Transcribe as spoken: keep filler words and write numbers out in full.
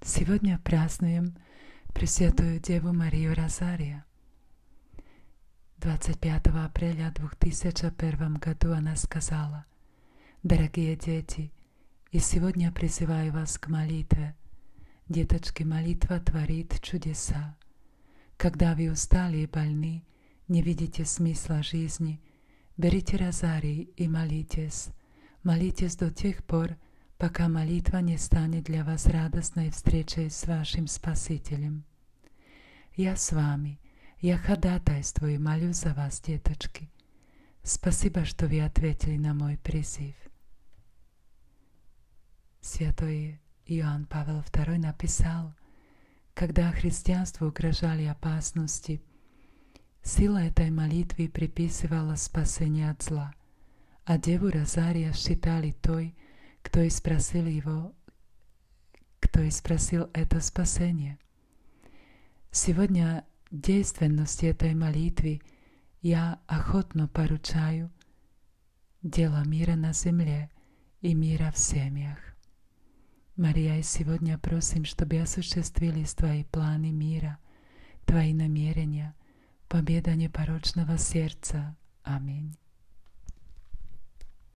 Сегодня празднуем Пресвятую Деву Марию Розария. двадцать пятого апреля две тысячи первом году она сказала: «Дорогие дети, и сегодня призываю вас к молитве. Деточки, молитва творит чудеса. Когда вы устали и больны, не видите смысла жизни, берите розарий и молитесь. Молитесь до тех пор, пока молитва не станет для вас радостной встречей с вашим Спасителем. Я с вами, я ходатайствую и молюсь за вас, деточки. Спасибо, что вы ответили на мой призыв». Святой Иоанн Павел второй написал: когда христианству угрожали опасности, сила этой молитвы приписывала спасение от зла, а Деву Розария считали той, кто и спросил его, кто и спросил это спасение. Сегодня действенности этой молитвы я охотно поручаю дело мира на земле и мира в семьях. Мария, и сегодня просим, чтобы осуществились Твои планы мира, Твои намерения, победа непорочного сердца. Аминь.